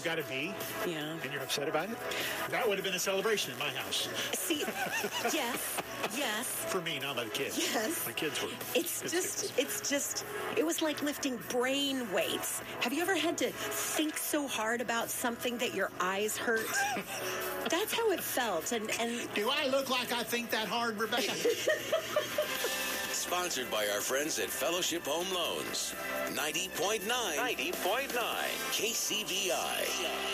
got a B, Yeah. and you're upset about it? That would have been a celebration in my house. See, yes. For me, not by the kids. Yes. My kids were. It was like lifting brain weights. Have you ever had to think so hard about something that your eyes hurt? That's how it felt. And Do I look like I think that hard, Rebecca? Sponsored by our friends at Fellowship Home Loans. 90.9 KCBI.